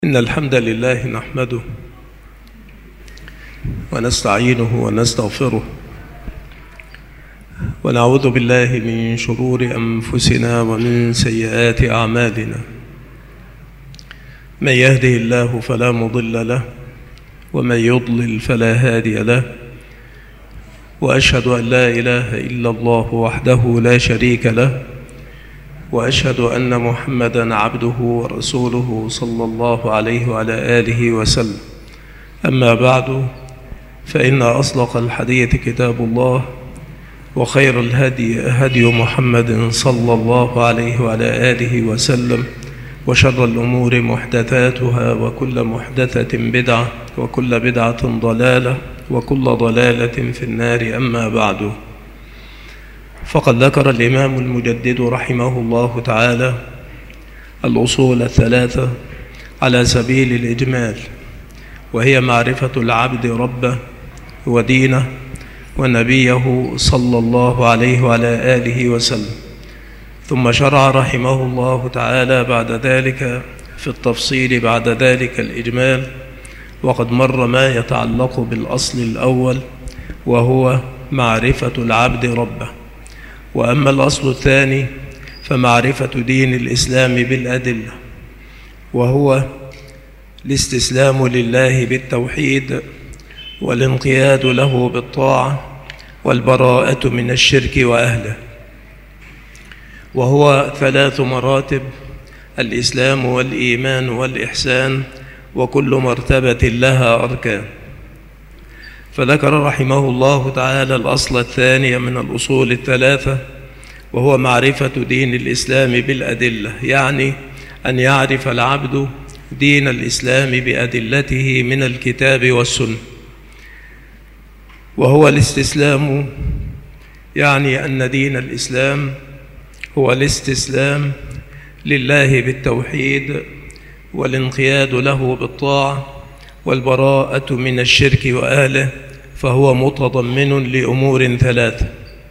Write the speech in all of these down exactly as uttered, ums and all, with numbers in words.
إن الحمد لله نحمده ونستعينه ونستغفره ونعوذ بالله من شرور أنفسنا ومن سيئات أعمالنا. من يهده الله فلا مضل له ومن يضلل فلا هادي له، وأشهد أن لا إله إلا الله وحده لا شريك له، وأشهد أن محمدًا عبده ورسوله صلى الله عليه وعلى آله وسلم. أما بعد، فإن أصدق الحديث كتاب الله، وخير الهدي هدي محمد صلى الله عليه وعلى آله وسلم، وشر الأمور محدثاتها، وكل محدثة بدعة، وكل بدعة ضلالة، وكل ضلالة في النار. أما بعد، فقد ذكر الإمام المجدد رحمه الله تعالى الأصول الثلاثة على سبيل الإجمال، وهي معرفة العبد ربه ودينه ونبيه صلى الله عليه وعلى آله وسلم. ثم شرع رحمه الله تعالى بعد ذلك في التفصيل بعد ذلك الإجمال، وقد مر ما يتعلق بالأصل الأول وهو معرفة العبد ربه. وأما الأصل الثاني فمعرفة دين الإسلام بالأدلة، وهو الاستسلام لله بالتوحيد، والانقياد له بالطاعة، والبراءة من الشرك وأهله. وهو ثلاث مراتب: الإسلام والإيمان والإحسان، وكل مرتبة لها أركان. فذكر رحمه الله تعالى الأصل الثاني من الأصول الثلاثة، وهو معرفة دين الإسلام بالأدلة، يعني أن يعرف العبد دين الإسلام بأدلته من الكتاب والسنة. وهو الاستسلام، يعني أن دين الإسلام هو الاستسلام لله بالتوحيد، والانقياد له بالطاعة، والبراءة من الشرك وأهله، فهو متضمن لأمور ثلاثة: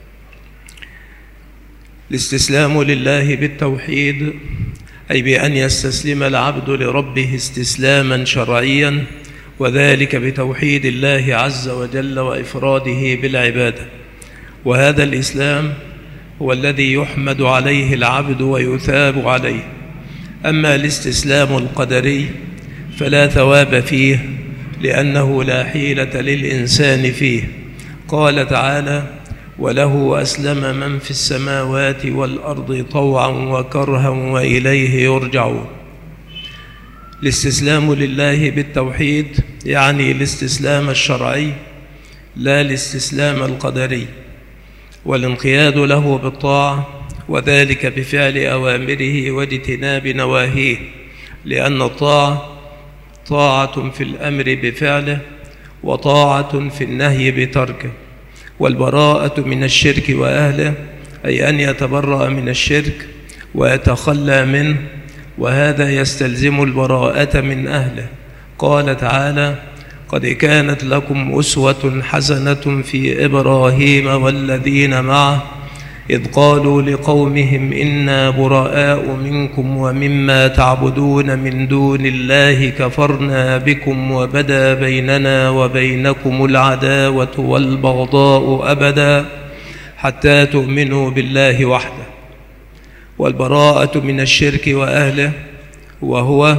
الاستسلام لله بالتوحيد، أي بأن يستسلم العبد لربه استسلاما شرعيا، وذلك بتوحيد الله عز وجل وإفراده بالعبادة. وهذا الإسلام هو الذي يحمد عليه العبد ويثاب عليه. أما الاستسلام القدري فلا ثواب فيه، لأنه لا حيلة للإنسان فيه. قال تعالى: وله أسلم من في السماوات والأرض طوعا وكرها وإليه يرجعون. الاستسلام لله بالتوحيد يعني الاستسلام الشرعي، لا الاستسلام القدري، والانقياد له بالطاعة، وذلك بفعل أوامره واجتناب نواهيه، لأن الطاعة طاعة في الأمر بفعله، وطاعة في النهي بتركه. والبراءة من الشرك وأهله، أي أن يتبرأ من الشرك ويتخلى منه، وهذا يستلزم البراءة من أهله. قال تعالى: قد كانت لكم أسوة حسنة في إبراهيم والذين معه إذ قالوا لقومهم إنا براء منكم ومما تعبدون من دون الله كفرنا بكم وبدا بيننا وبينكم العداوة والبغضاء أبدا حتى تؤمنوا بالله وحده. والبراءة من الشرك وأهله، وهو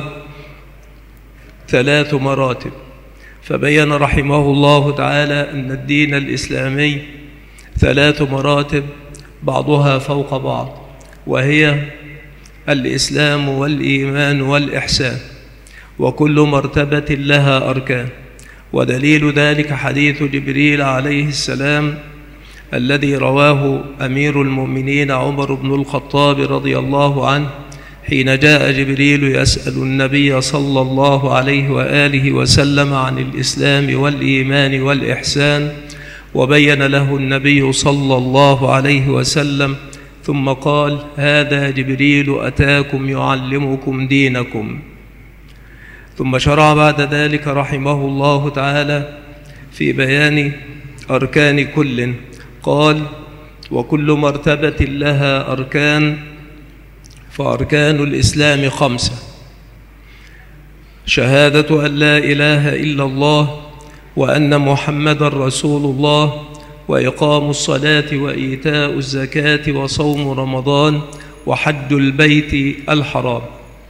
ثلاث مراتب. فبين رحمه الله تعالى أن الدين الإسلامي ثلاث مراتب بعضها فوق بعض، وهي الإسلام والإيمان والإحسان، وكل مرتبة لها أركان. ودليل ذلك حديث جبريل عليه السلام الذي رواه أمير المؤمنين عمر بن الخطاب رضي الله عنه، حين جاء جبريل يسأل النبي صلى الله عليه وآله وسلم عن الإسلام والإيمان والإحسان، وبين له النبي صلى الله عليه وسلم، ثم قال: هذا جبريل أتاكم يعلمكم دينكم. ثم شرع بعد ذلك رحمه الله تعالى في بيان أركان كل، قال: وكل مرتبة لها أركان، فأركان الإسلام خمسة: شهادة أن لا إله إلا الله وأن محمدًا رسول الله وإقام الصلاة وإيتاء الزكاة وصوم رمضان وحج البيت الحرام.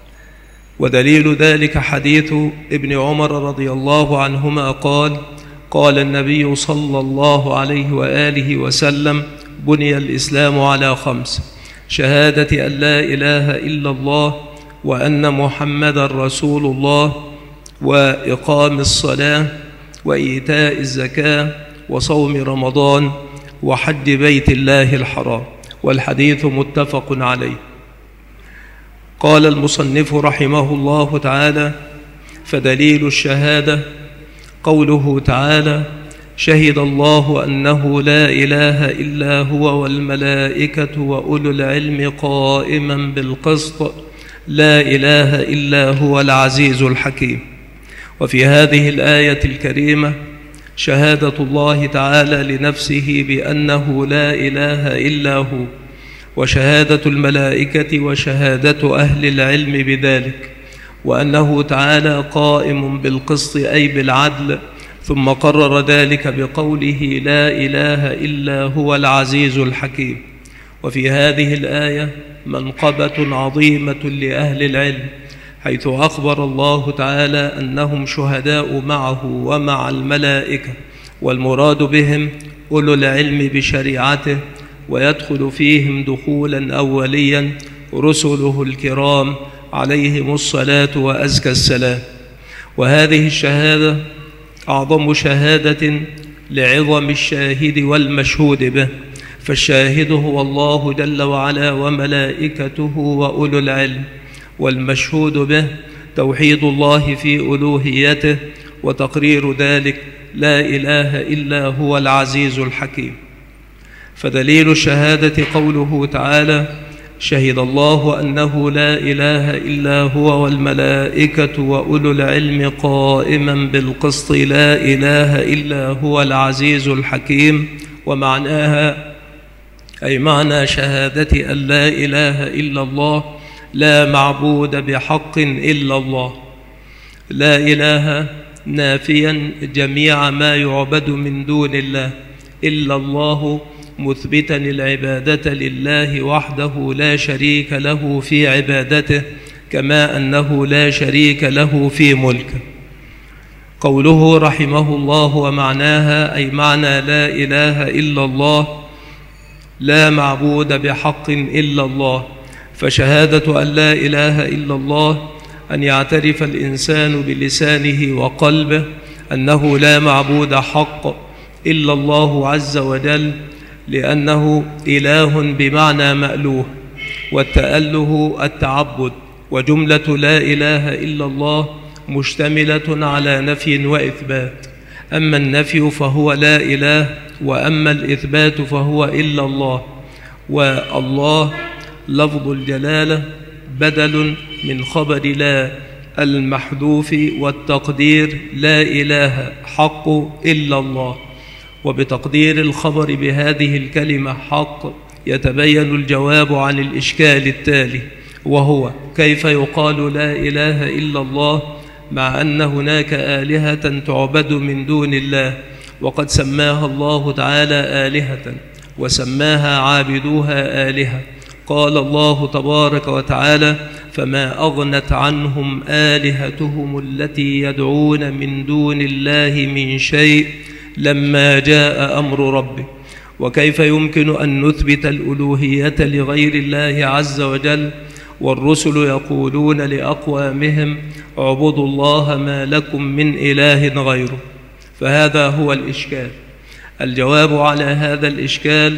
ودليل ذلك حديث ابن عمر رضي الله عنهما قال: قال النبي صلى الله عليه وآله وسلم: بني الإسلام على خمس: شهادة أن لا إله إلا الله وأن محمدًا رسول الله وإقام الصلاة وإيتاء الزكاة وصوم رمضان وحج بيت الله الحرام. والحديث متفق عليه. قال المصنف رحمه الله تعالى: فدليل الشهادة قوله تعالى: شهد الله أنه لا إله إلا هو والملائكة وأولو العلم قائما بالقسط لا إله إلا هو العزيز الحكيم. وفي هذه الآية الكريمة شهادة الله تعالى لنفسه بأنه لا إله إلا هو، وشهادة الملائكة وشهادة أهل العلم بذلك، وأنه تعالى قائم بالقسط أي بالعدل، ثم قرر ذلك بقوله: لا إله إلا هو العزيز الحكيم. وفي هذه الآية منقبة عظيمة لأهل العلم، حيث أخبر الله تعالى أنهم شهداء معه ومع الملائكة، والمراد بهم أولو العلم بشريعته، ويدخل فيهم دخولا أوليا رسله الكرام عليهم الصلاة وأزكى السلام. وهذه الشهادة أعظم شهادة لعظم الشاهد والمشهود به، فالشاهد هو الله جل وعلا وملائكته وأولو العلم، والمشهود به توحيد الله في ألوهيته وتقرير ذلك: لا إله إلا هو العزيز الحكيم. فدليل الشهادة قوله تعالى: شهد الله أنه لا إله إلا هو والملائكة وأولو العلم قائما بالقسط لا إله إلا هو العزيز الحكيم. ومعناها أي معنى شهادة أن لا إله إلا الله: لا معبود بحق إلا الله. لا إله نافيا جميع ما يعبد من دون الله إلا الله، مثبتا العبادة لله وحده لا شريك له في عبادته، كما أنه لا شريك له في ملكه. قوله رحمه الله: ومعناها أي معنى لا إله إلا الله: لا معبود بحق إلا الله. فشهادة أن لا إله إلا الله أن يعترف الإنسان بلسانه وقلبه أنه لا معبود حق إلا الله عز وجل، لأنه إله بمعنى مألوه، والتأله التعبد. وجملة لا إله إلا الله مشتملة على نفي وإثبات، أما النفي فهو لا إله، وأما الإثبات فهو إلا الله. والله لفظ الجلالة بدل من خبر لا المحذوف، والتقدير لا إله حق إلا الله. وبتقدير الخبر بهذه الكلمة حق يتبين الجواب عن الإشكال التالي، وهو: كيف يقال لا إله إلا الله مع أن هناك آلهة تعبد من دون الله، وقد سماها الله تعالى آلهة وسماها عابدوها آلهة؟ قال الله تبارك وتعالى: فما أغنت عنهم آلهتهم التي يدعون من دون الله من شيء لما جاء أمر ربه. وكيف يمكن أن نثبت الألوهية لغير الله عز وجل والرسل يقولون لأقوامهم: اعبدوا الله ما لكم من إله غيره؟ فهذا هو الإشكال. الجواب على هذا الإشكال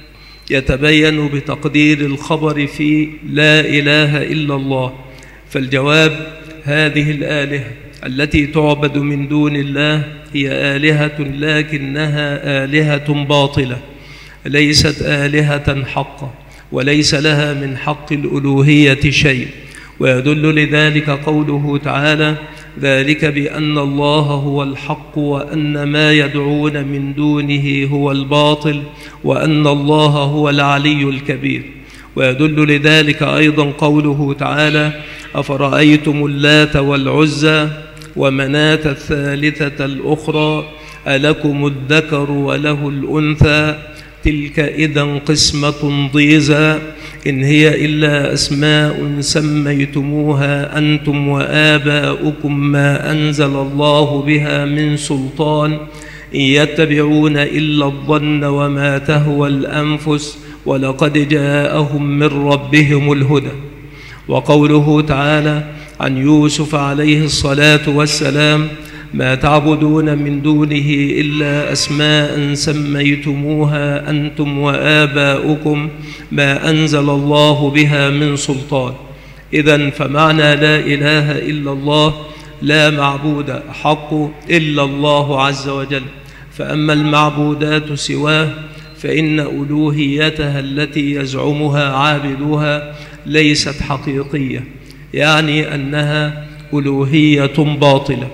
يتبين بتقدير الخبر في لا إله إلا الله. فالجواب: هذه الآلهة التي تعبد من دون الله هي آلهة، لكنها آلهة باطلة، ليست آلهة حقا، وليس لها من حق الألوهية شيء. ويدل لذلك قوله تعالى: ذلك بأن الله هو الحق وأن ما يدعون من دونه هو الباطل وأن الله هو العلي الكبير. ويدل لذلك أيضا قوله تعالى: أفرأيتم اللات والعزى ومناة الثالثة الأخرى ألكم الذكر وله الأنثى تلك إذا قسمة ضيزى إن هي إلا أسماء سميتموها أنتم وآباؤكم ما أنزل الله بها من سلطان إن يتبعون إلا الظن وما تهوى الأنفس ولقد جاءهم من ربهم الهدى. وقوله تعالى عن يوسف عليه الصلاة والسلام ما تعبدون من دونه إلا أسماء سميتموها أنتم وآباؤكم ما أنزل الله بها من سلطان. إذن فمعنى لا إله إلا الله لا معبود حق إلا الله عز وجل، فأما المعبودات سواه فإن ألوهيتها التي يزعمها عابدوها ليست حقيقية، يعني أنها ألوهية باطلة.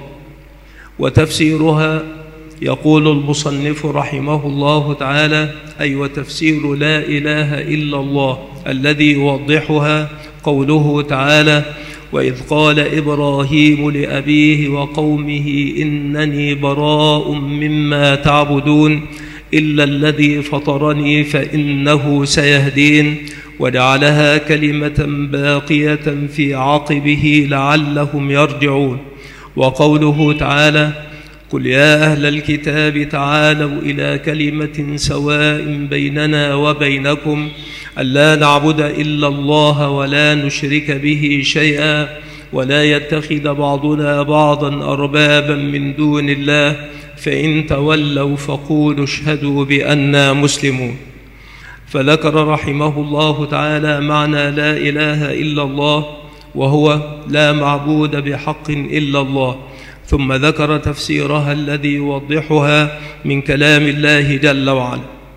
وتفسيرها يقول المصنف رحمه الله تعالى أي وتفسير لا إله إلا الله الذي يوضحها قوله تعالى وإذ قال إبراهيم لأبيه وقومه إنني براء مما تعبدون إلا الذي فطرني فإنه سيهدين وجعلها كلمة باقية في عقبه لعلهم يرجعون. وقوله تعالى قل يا أهل الكتاب تعالوا إلى كلمة سواء بيننا وبينكم ألا نعبد إلا الله ولا نشرك به شيئا ولا يتخذ بعضنا بعضا أربابا من دون الله فإن تولوا فقولوا اشهدوا بأننا مسلمون. فذكر رحمه الله تعالى معنى لا إله إلا الله وهو لا معبود بحق إلا الله، ثم ذكر تفسيرها الذي يوضحها من كلام الله جل وعلا.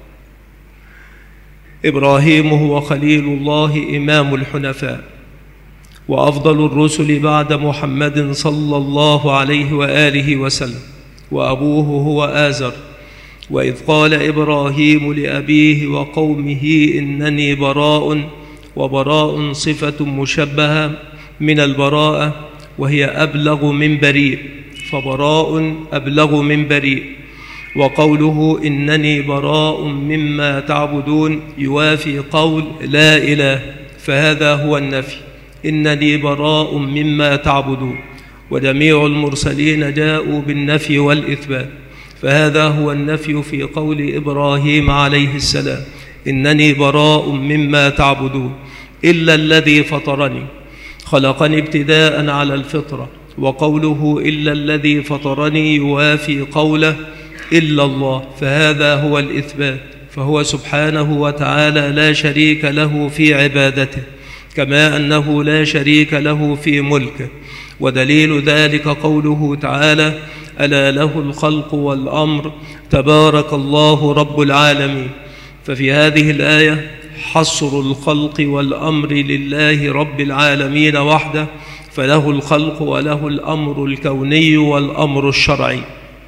إبراهيم هو خليل الله إمام الحنفاء وأفضل الرسل بعد محمد صلى الله عليه وآله وسلم، وأبوه هو آزر. وإذ قال إبراهيم لأبيه وقومه إنني براء، وبراء صفة مشبهة من البراءة وهي أبلغ من بريء، فبراء أبلغ من بريء. وقوله إنني براء مما تعبدون يوافي قول لا إله، فهذا هو النفي، إنني براء مما تعبدون. وجميع المرسلين جاءوا بالنفي والإثبات، فهذا هو النفي في قول إبراهيم عليه السلام إنني براء مما تعبدون إلا الذي فطرني، خلقني ابتداء على الفطرة. وقوله إلا الذي فطرني يوافي قوله إلا الله، فهذا هو الإثبات، فهو سبحانه وتعالى لا شريك له في عبادته كما أنه لا شريك له في ملكه. ودليل ذلك قوله تعالى ألا له الخلق والأمر تبارك الله رب العالمين. ففي هذه الآية حصر الخلق والأمر لله رب العالمين وحده، فله الخلق وله الأمر الكوني والأمر الشرعي.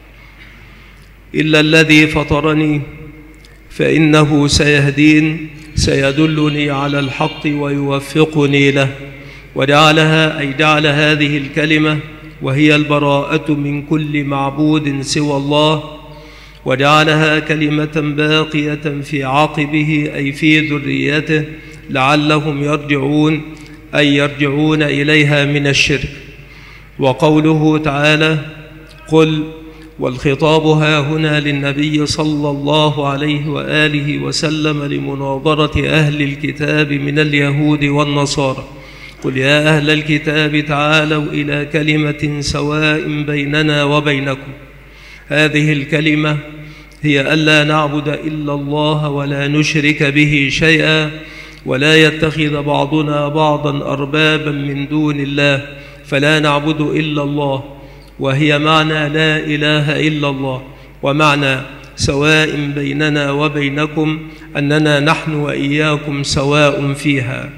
إلا الذي فطرني فإنه سيهدين، سيدلني على الحق ويوفقني له. وجعلها أي جعل هذه الكلمة وهي البراءة من كل معبود سوى الله، وجعلها كلمة باقية في عقبه أي في ذريته لعلهم يرجعون أي يرجعون إليها من الشرك. وقوله تعالى قل، والخطاب ها هنا للنبي صلى الله عليه وآله وسلم لمناظرة أهل الكتاب من اليهود والنصارى. قل يا أهل الكتاب تعالوا إلى كلمة سواء بيننا وبينكم. هذه الكلمة هي ألا نعبد إلا الله ولا نشرك به شيئا ولا يتخذ بعضنا بعضا أربابا من دون الله، فلا نعبد إلا الله، وهي معنى لا إله إلا الله. ومعنى سواء بيننا وبينكم أننا نحن وإياكم سواء فيها.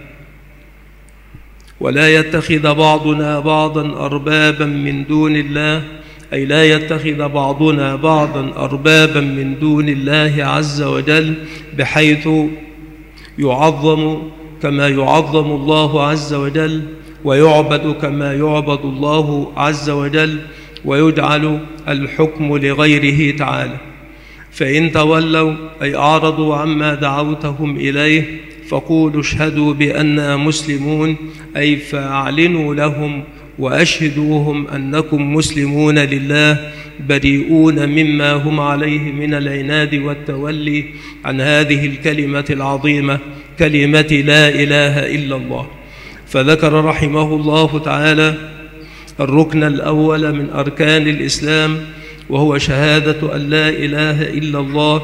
ولا يتخذ بعضنا بعضا أربابا من دون الله أي لا يتخذ بعضنا بعضا أربابا من دون الله عز وجل بحيث يعظم كما يعظم الله عز وجل ويعبد كما يعبد الله عز وجل، ويجعل الحكم لغيره تعالى. فإن تولوا أي أعرضوا عما دعوتهم إليه فقولوا اشهدوا بأننا مسلمون، أي فاعلنوا لهم وأشهدوهم أنكم مسلمون لله بريئون مما هم عليه من العناد والتولي عن هذه الكلمة العظيمة، كلمة لا إله إلا الله. فذكر رحمه الله تعالى الركن الأول من أركان الإسلام، وهو شهادة أن لا إله إلا الله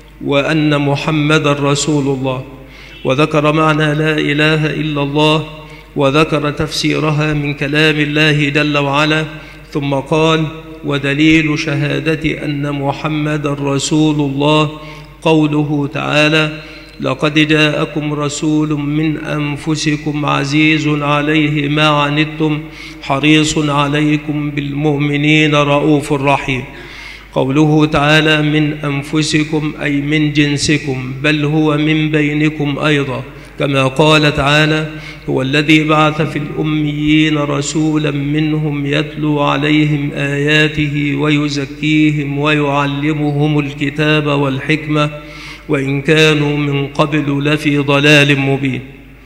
وأن محمدًا رسول الله. وذكر معنى لا إله إلا الله، وذكر تفسيرها من كلام الله جل وعلا، ثم قال: ودليل شهادة أن محمدًا رسول الله قوله تعالى: لقد جاءكم رسول من أنفسكم عزيز عليه ما عنتم حريص عليكم بالمؤمنين رؤوف رحيم. قوله تعالى من أنفسكم أي من جنسكم، بل هو من بينكم أيضا، كما قال تعالى: هو الذي بعث في الأميين رسولا منهم يتلو عليهم آياته ويزكيهم ويعلمهم الكتاب والحكمة وإن كانوا من قبل لفي ضلال مبين.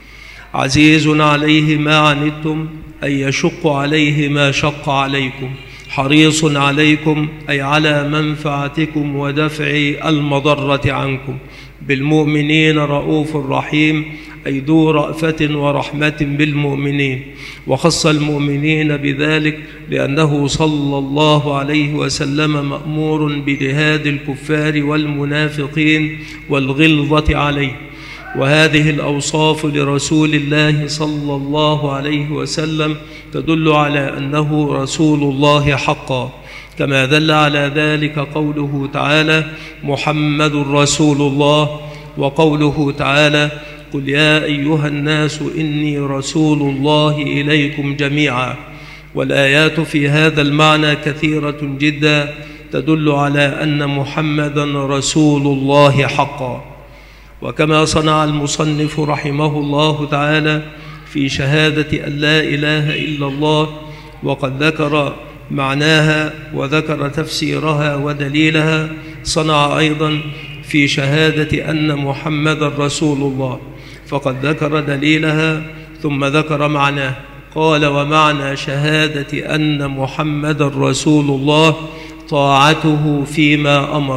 عزيز عليه ما عنتم أي يشق عليه ما شق عليكم، حريص عليكم أي على منفعتكم ودفع المضرة عنكم، بالمؤمنين رؤوف رحيم أي ذو رأفة ورحمة بالمؤمنين. وخص المؤمنين بذلك لأنه صلى الله عليه وسلم مأمور بجهاد الكفار والمنافقين والغلظة عليه. وهذه الأوصاف لرسول الله صلى الله عليه وسلم تدل على أنه رسول الله حقا، كما دل على ذلك قوله تعالى: محمد رسول الله، وقوله تعالى: قل يا أيها الناس إني رسول الله إليكم جميعا. والآيات في هذا المعنى كثيرة جدا تدل على أن محمدا رسول الله حقا. وكما صنع المصنف رحمه الله تعالى في شهادة أن لا إله إلا الله، وقد ذكر معناها وذكر تفسيرها ودليلها، صنع أيضا في شهادة أن محمدا رسول الله، فقد ذكر دليلها ثم ذكر معناه. قال: ومعنى شهادة أن محمدا رسول الله طاعته فيما أمر،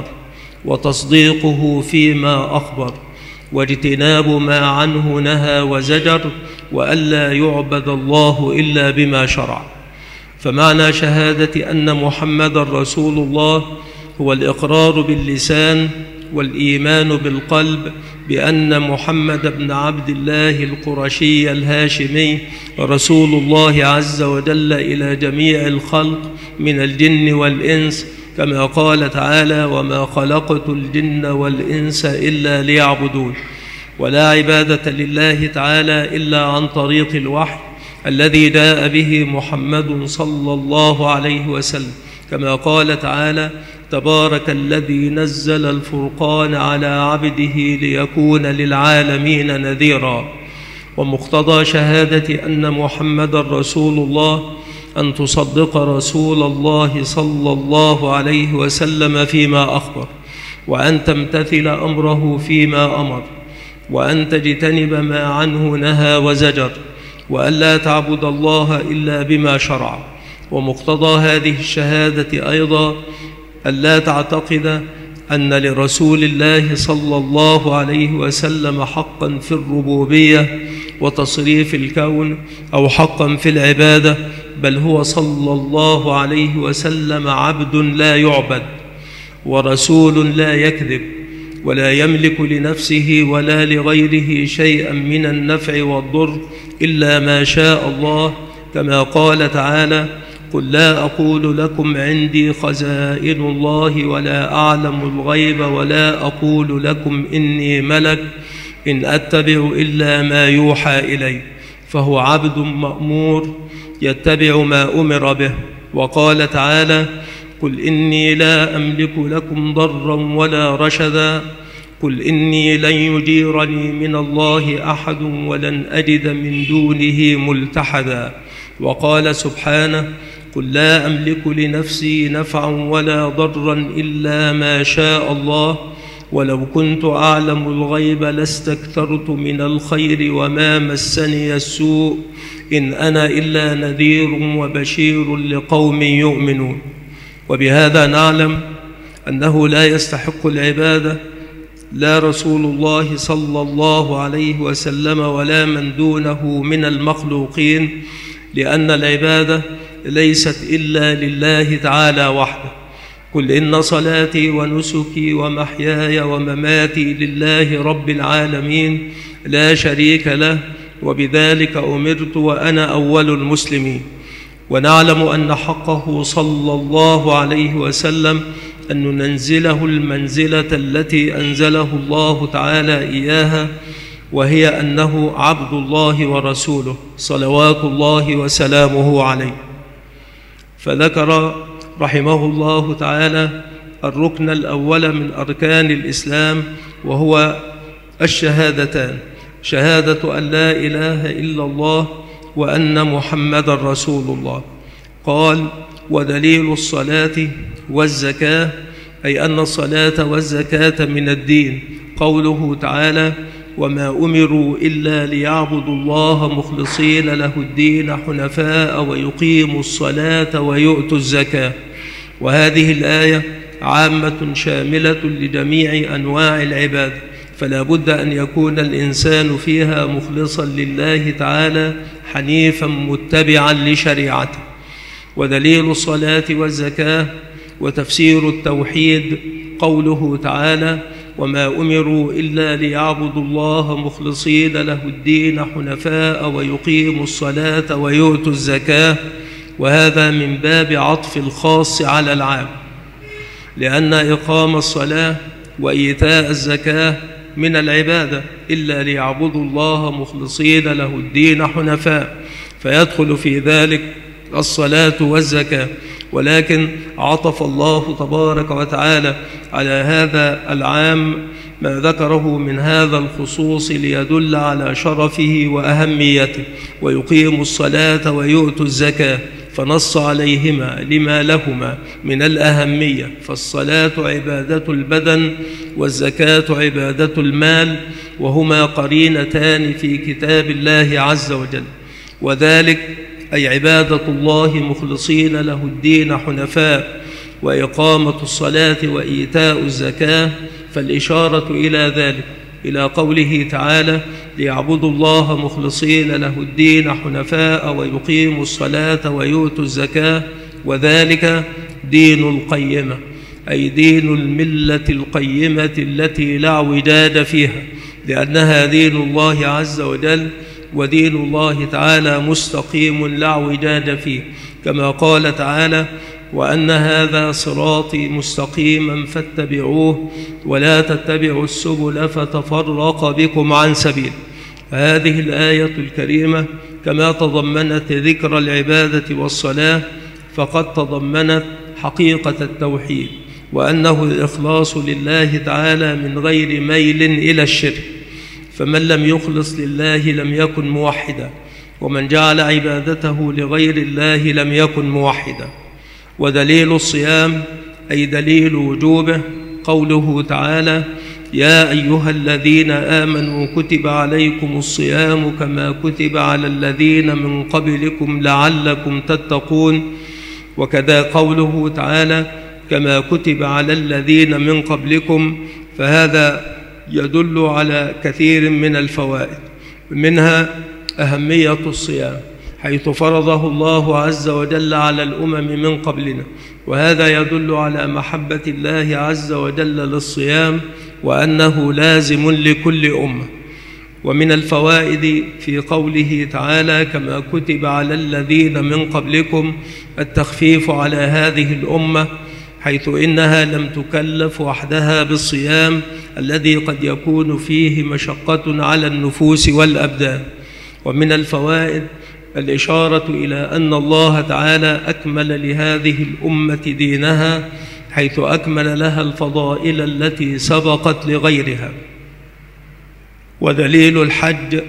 وتصديقه فيما أخبر، واجتناب ما عنه نهى وزجر، وألا يعبد الله إلا بما شرع. فمعنى شهادة أن محمدا رسول الله هو الإقرار باللسان والإيمان بالقلب بأن محمد بن عبد الله القرشي الهاشمي رسول الله عز وجل إلى جميع الخلق من الجن والإنس، كما قال تعالى: وما خلقت الجن والإنس إلا ليعبدون. ولا عبادة لله تعالى إلا عن طريق الوحي الذي جاء به محمد صلى الله عليه وسلم، كما قال تعالى: تبارك الذي نزل الفرقان على عبده ليكون للعالمين نذيرا. ومقتضى شهادة أن محمدا رسول الله أن تصدق رسول الله صلى الله عليه وسلم فيما أخبر، وأن تمتثل أمره فيما أمر، وأن تجتنب ما عنه نهى وزجر، وأن لا تعبد الله إلا بما شرع. ومقتضى هذه الشهادة أيضا أن لا تعتقد أن لرسول الله صلى الله عليه وسلم حقا في الربوبية وتصريف الكون أو حقا في العبادة، بل هو صلى الله عليه وسلم عبد لا يعبد ورسول لا يكذب، ولا يملك لنفسه ولا لغيره شيئا من النفع والضر إلا ما شاء الله، كما قال تعالى: قل لا أقول لكم عندي خزائن الله ولا أعلم الغيب ولا أقول لكم إني ملك إن أتبع إلا ما يوحى إلي. فهو عبد مأمور يتبع ما أمر به. وقال تعالى: قل إني لا أملك لكم ضرا ولا رشدا قل إني لن يجيرني من الله أحد ولن أجد من دونه ملتحدا. وقال سبحانه: قل لا أملك لنفسي نفعا ولا ضرا إلا ما شاء الله ولو كنت أعلم الغيب لاستكثرت من الخير وما مسني السوء إن أنا إلا نذير وبشير لقوم يؤمنون. وبهذا نعلم أنه لا يستحق العبادة لا رسول الله صلى الله عليه وسلم ولا من دونه من المخلوقين، لأن العبادة ليست إلا لله تعالى وحده. قل إن صلاتي ونسكي ومحياي ومماتي لله رب العالمين لا شريك له وبذلك أمرت وأنا أول المسلمين. ونعلم أن حقه صلى الله عليه وسلم أن ننزله المنزلة التي أنزله الله تعالى إياها، وهي أنه عبد الله ورسوله صلوات الله وسلامه عليه. فذكر رحمه الله تعالى الركن الأول من أركان الإسلام، وهو الشهادتان: شهادة أن لا إله إلا الله وأن محمد رسول الله. قال: ودليل الصلاة والزكاة، أي أن الصلاة والزكاة من الدين، قوله تعالى: وما أمروا إلا ليعبدوا الله مخلصين له الدين حنفاء ويقيموا الصلاة ويؤتوا الزكاة. وهذه الآية عامة شاملة لجميع أنواع العبادة، فلا بد أن يكون الإنسان فيها مخلصا لله تعالى حنيفا متبعا لشريعته. ودليل الصلاة والزكاة وتفسير التوحيد قوله تعالى: وما أمروا إلا ليعبدوا الله مخلصين له الدين حنفاء ويقيموا الصلاة ويؤتوا الزكاة. وهذا من باب عطف الخاص على العام، لأن إقام الصلاة وإيتاء الزكاة من العبادة إلا ليعبدوا الله مخلصين له الدين حنفاء، فيدخل في ذلك الصلاة والزكاة. ولكن عطف الله تبارك وتعالى على هذا العام ما ذكره من هذا الخصوص ليدل على شرفه وأهميته. ويقيم الصلاة ويؤتوا الزكاة، فنص عليهما لما لهما من الأهمية، فالصلاة عبادة البدن والزكاة عبادة المال، وهما قرينتان في كتاب الله عز وجل. وذلك أي عبادة الله مخلصين له الدين حنفاء، وإقامة الصلاة وإيتاء الزكاة، فالإشارة إلى ذلك إلى قوله تعالى: ليعبدوا الله مخلصين له الدين حنفاء ويقيموا الصلاة ويؤتوا الزكاة. وذلك دين القيمة، أي دين الملة القيمة التي لا اعوجاج فيها، لأنها دين الله عز وجل، ودين الله تعالى مستقيم لا اعوجاج فيه، كما قال تعالى: وأن هذا صراطي مستقيما فاتبعوه ولا تتبعوا السبل فتفرق بكم عن سبيل. هذه الآية الكريمة كما تضمنت ذكر العبادة والصلاة، فقد تضمنت حقيقة التوحيد، وأنه الإخلاص لله تعالى من غير ميل إلى الشرك. فمن لم يخلص لله لم يكن موحدا، ومن جعل عبادته لغير الله لم يكن موحدا. ودليل الصيام أي دليل وجوبه قوله تعالى: يا أيها الذين آمنوا كتب عليكم الصيام كما كتب على الذين من قبلكم لعلكم تتقون. وكذا قوله تعالى: كما كتب على الذين من قبلكم، فهذا يدل على كثير من الفوائد، منها أهمية الصيام حيث فرضه الله عز وجل على الأمم من قبلنا، وهذا يدل على محبة الله عز وجل للصيام وأنه لازم لكل أمة. ومن الفوائد في قوله تعالى: كما كتب على الذين من قبلكم، التخفيف على هذه الأمة، حيث إنها لم تكلف وحدها بالصيام الذي قد يكون فيه مشقة على النفوس والأبدان. ومن الفوائد الإشارة إلى أن الله تعالى أكمل لهذه الأمة دينها، حيث أكمل لها الفضائل التي سبقت لغيرها. ودليل الحج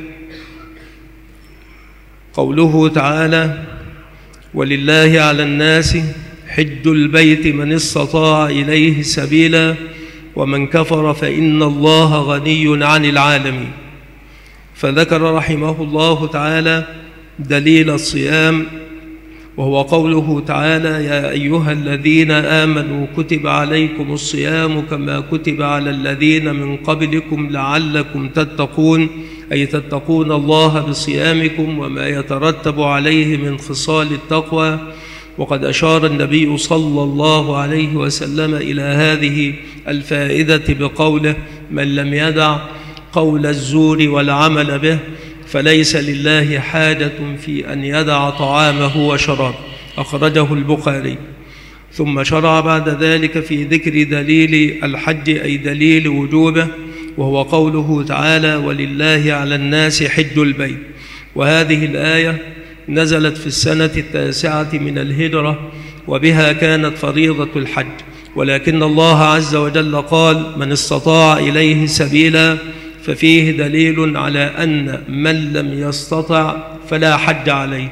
قوله تعالى: ولله على الناس حج البيت من استطاع إليه سبيلا ومن كفر فإن الله غني عن العالمين. فذكر رحمه الله تعالى دليل الصيام، وهو قوله تعالى: يا أيها الذين آمنوا كتب عليكم الصيام كما كتب على الذين من قبلكم لعلكم تتقون، أي تتقون الله بصيامكم وما يترتب عليه من خصال التقوى. وقد أشار النبي صلى الله عليه وسلم إلى هذه الفائدة بقوله: من لم يدع قول الزور والعمل به فليس لله حاجة في أن يدع طعامه وشرابه. أخرجه البخاري. ثم شرع بعد ذلك في ذكر دليل الحج، أي دليل وجوبه، وهو قوله تعالى: ولله على الناس حج البيت. وهذه الآية نزلت في السنة التاسعة من الهجرة، وبها كانت فريضة الحج، ولكن الله عز وجل قال: من استطاع إليه سبيلا، ففيه دليل على أن من لم يستطع فلا حج عليه.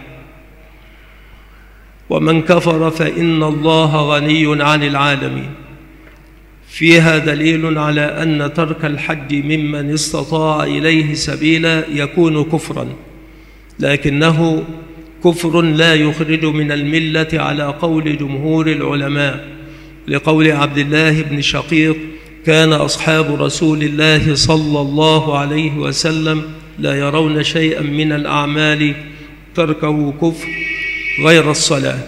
ومن كفر فإن الله غني عن العالمين. فيها دليل على أن ترك الحج ممن استطاع إليه سبيلا يكون كفرا، لكنه كفر لا يخرج من الملة على قول جمهور العلماء، لقول عبد الله بن شقيق: كان أصحاب رسول الله صلى الله عليه وسلم لا يرون شيئا من الأعمال تركه كفر غير الصلاة.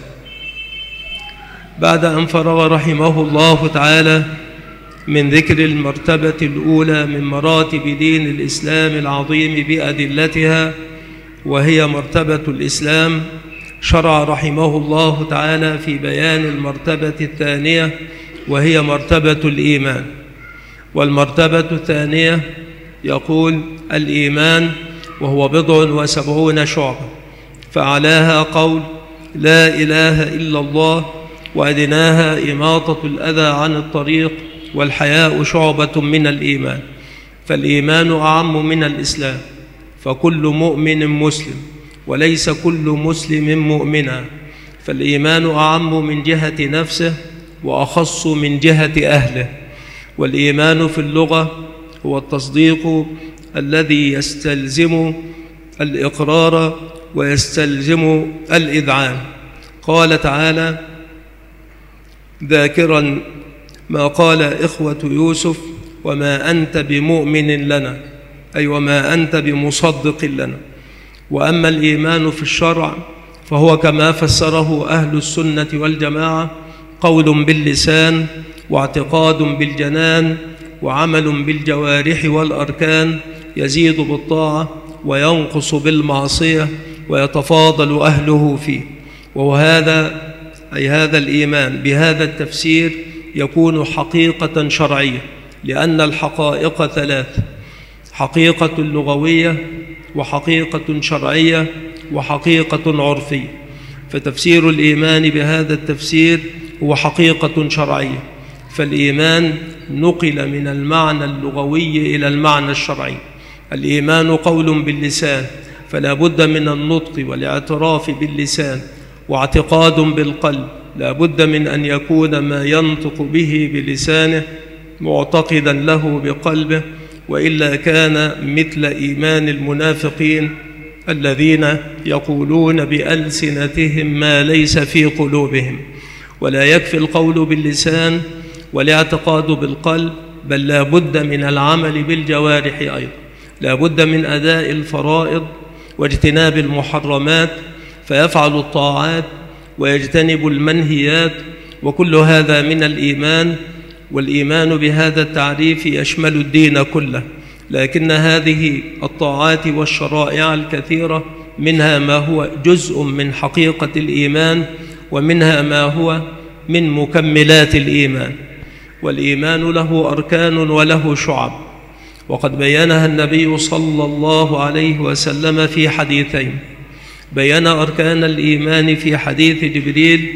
بعد أن فرغ رحمه الله تعالى من ذكر المرتبة الأولى من مراتب دين الإسلام العظيم بأدلتها، وهي مرتبة الإسلام، شرع رحمه الله تعالى في بيان المرتبة الثانية، وهي مرتبة الإيمان. والمرتبة الثانية يقول: الإيمان وهو بضع وسبعون شعبة، فعلاها قول لا إله إلا الله، وأدناها إماطة الأذى عن الطريق، والحياء شعبة من الإيمان. فالإيمان أعم من الإسلام، فكل مؤمن مسلم، وليس كل مسلم مؤمنا. فالإيمان أعم من جهة نفسه وأخص من جهة أهله. والإيمان في اللغة هو التصديق الذي يستلزم الإقرار ويستلزم الإذعان. قال تعالى ذاكرا ما قال إخوة يوسف: وما أنت بمؤمن لنا، أي وما أنت بمصدق لنا. وأما الإيمان في الشرع فهو كما فسره أهل السنة والجماعة: قول باللسان، واعتقاد بالجنان، وعمل بالجوارح والأركان، يزيد بالطاعة وينقص بالمعصية، ويتفاضل أهله فيه. وهذا أي هذا الإيمان بهذا التفسير يكون حقيقة شرعية، لأن الحقائق ثلاث: حقيقة لغوية، وحقيقة شرعية، وحقيقة عرفية. فتفسير الإيمان بهذا التفسير هو حقيقة شرعية، فالإيمان نقل من المعنى اللغوي إلى المعنى الشرعي. الإيمان قول باللسان، فلا بد من النطق والاعتراف باللسان، واعتقاد بالقلب، لا بد من أن يكون ما ينطق به بلسانه معتقدا له بقلبه، وإلا كان مثل إيمان المنافقين الذين يقولون بألسنتهم ما ليس في قلوبهم. ولا يكفي القول باللسان والاعتقاد بالقلب، بل لا بد من العمل بالجوارح أيضا، لا بد من أداء الفرائض واجتناب المحرمات، فيفعل الطاعات ويجتنب المنهيات، وكل هذا من الإيمان. والإيمان بهذا التعريف يشمل الدين كله، لكن هذه الطاعات والشرائع الكثيرة منها ما هو جزء من حقيقة الإيمان، ومنها ما هو من مكملات الإيمان. والإيمان له أركان وله شعب، وقد بينها النبي صلى الله عليه وسلم في حديثين: بيّن أركان الإيمان في حديث جبريل،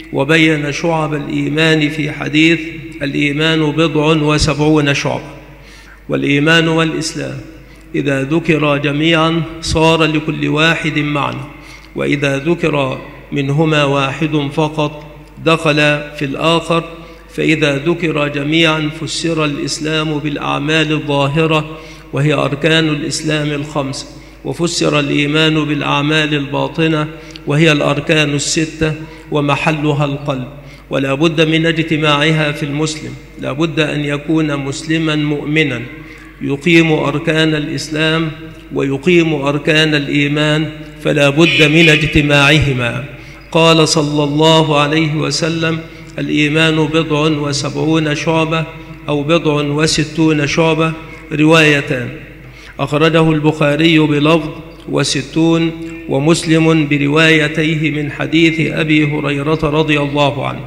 وبين شعب الإيمان في حديث: الإيمان بضع وسبعون شعبة. والإيمان والإسلام إذا ذكر جميعا صار لكل واحد معنى، وإذا ذكر منهما واحد فقط دخل في الآخر. فإذا ذكر جميعا فسر الإسلام بالأعمال الظاهرة وهي أركان الإسلام الخمسة، وفسر الإيمان بالأعمال الباطنة وهي الأركان الستة ومحلها القلب. ولا بد من اجتماعها في المسلم، لا بد أن يكون مسلما مؤمنا يقيم أركان الإسلام ويقيم أركان الإيمان، فلا بد من اجتماعهما. قال صلى الله عليه وسلم: الإيمان بضع وسبعون شعبة أو بضع وستون شعبة، روايتان، أخرجه البخاري بلفظ وستون، ومسلم بروايتيه من حديث أبي هريرة رضي الله عنه.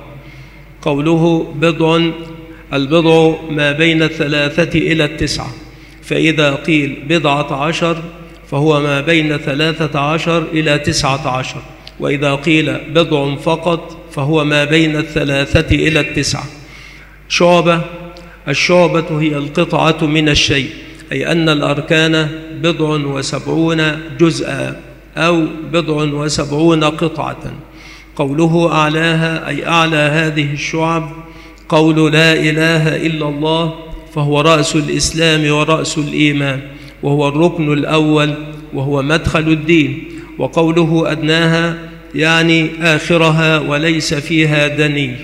قوله بضع، البضع ما بين الثلاثة إلى التسعة، فإذا قيل بضعة عشر فهو ما بين ثلاثة عشر إلى تسعة عشر، وإذا قيل بضع فقط فهو ما بين الثلاثة إلى التسعة. شعبة، الشعبة هي القطعة من الشيء، أي أن الأركان بضع وسبعون جزءا أو بضع وسبعون قطعة. قوله أعلاها، أي أعلى هذه الشعب قول لا إله إلا الله، فهو رأس الإسلام ورأس الإيمان، وهو الركن الأول وهو مدخل الدين. وقوله أدناها يعني آخرها وليس فيها دني.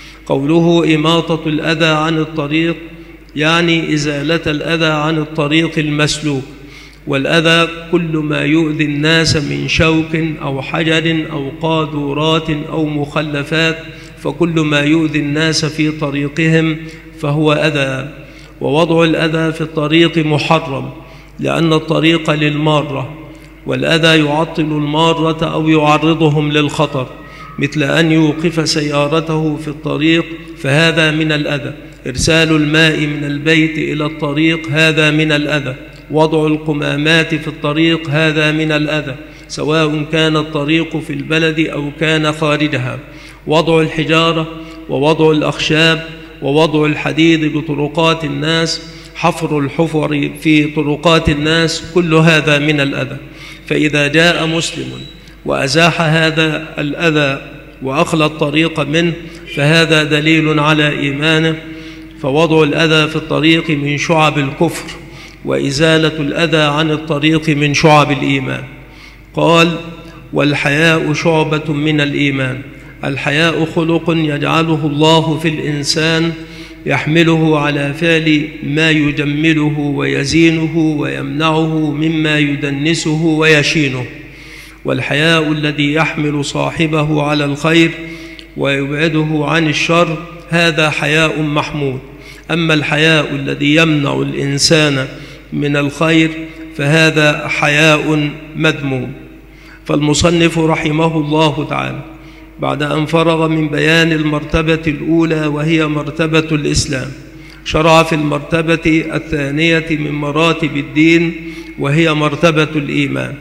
قوله إماطة الأذى عن الطريق يعني إزالة الأذى عن الطريق المسلوك. والأذى كل ما يؤذي الناس من شوك أو حجر أو قاذورات أو مخلفات، فكل ما يؤذي الناس في طريقهم فهو أذى. ووضع الأذى في الطريق محرم، لأن الطريق للمارة، والأذى يعطل المارة أو يعرضهم للخطر، مثل أن يوقف سيارته في الطريق فهذا من الأذى. إرسال الماء من البيت إلى الطريق هذا من الأذى. وضع القمامات في الطريق هذا من الأذى، سواء كان الطريق في البلد أو كان خارجها. وضع الحجارة ووضع الأخشاب ووضع الحديد بطرقات الناس، حفر الحفر في طرقات الناس، كل هذا من الأذى. فإذا جاء مسلم وأزاح هذا الأذى وأخلى الطريق منه فهذا دليل على إيمانه. فوضع الأذى في الطريق من شعب الكفر، وإزالة الأذى عن الطريق من شعب الإيمان. قال: والحياء شعبة من الإيمان. الحياء خلق يجعله الله في الإنسان يحمله على فعل ما يجمله ويزينه ويمنعه مما يدنسه ويشينه. والحياء الذي يحمل صاحبه على الخير ويبعده عن الشر هذا حياء محمود. أما الحياء الذي يمنع الإنسان من الخير فهذا حياء مذموم. فالمصنف رحمه الله تعالى بعد أن فرغ من بيان المرتبة الأولى وهي مرتبة الإسلام، شرع في المرتبة الثانية من مراتب الدين وهي مرتبة الإيمان.